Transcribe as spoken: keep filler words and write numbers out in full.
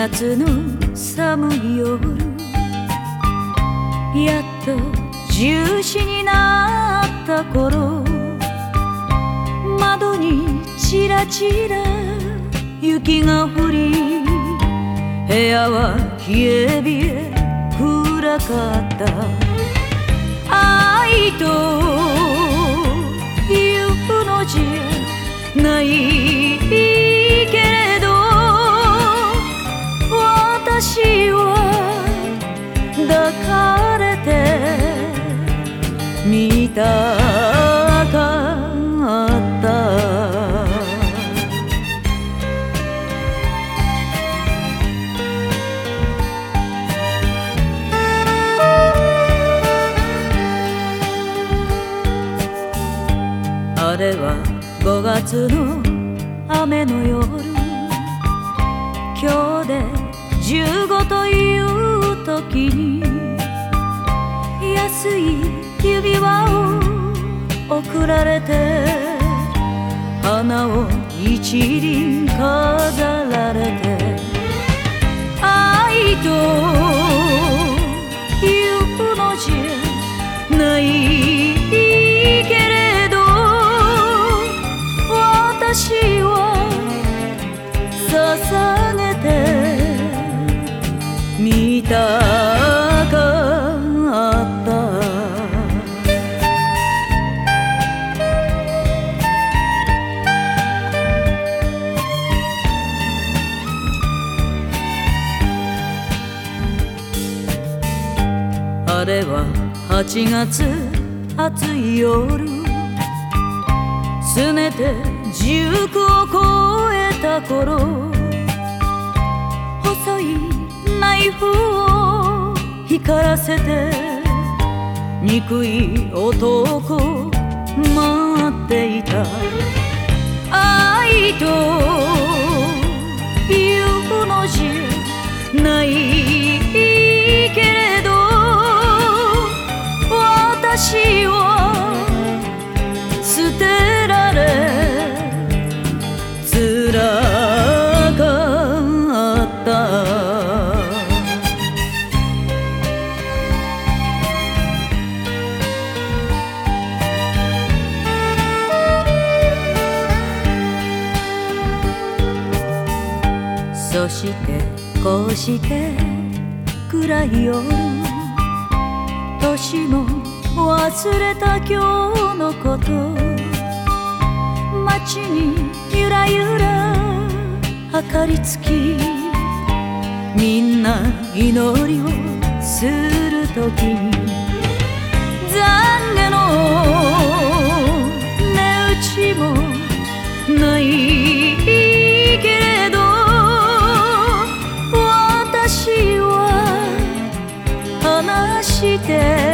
夏の寒い夜、やっとじゅうしになった頃、窓にちらちら雪が降り、部屋は冷え冷え暗かった。愛というのじゃないけれど、私は抱かれてみたかった。あれはごがつの雨の夜、今日でじゅうごという時に、安い指輪を贈られて、花を一輪飾られて、愛というのじゃないけれど、私は捧げてみたかった。あれははちがつ暑い夜、すねてじゅうくを超えた頃、細いナイフを光らせて憎い男待っていた。愛というのじゃないけれど、私は捨てられつらかった。そしてこうして暗い夜、年も忘れた今日のこと、街にゆらゆら明かりつき、みんな祈りをするときに、懺悔の値打ちもないけれど、私は話して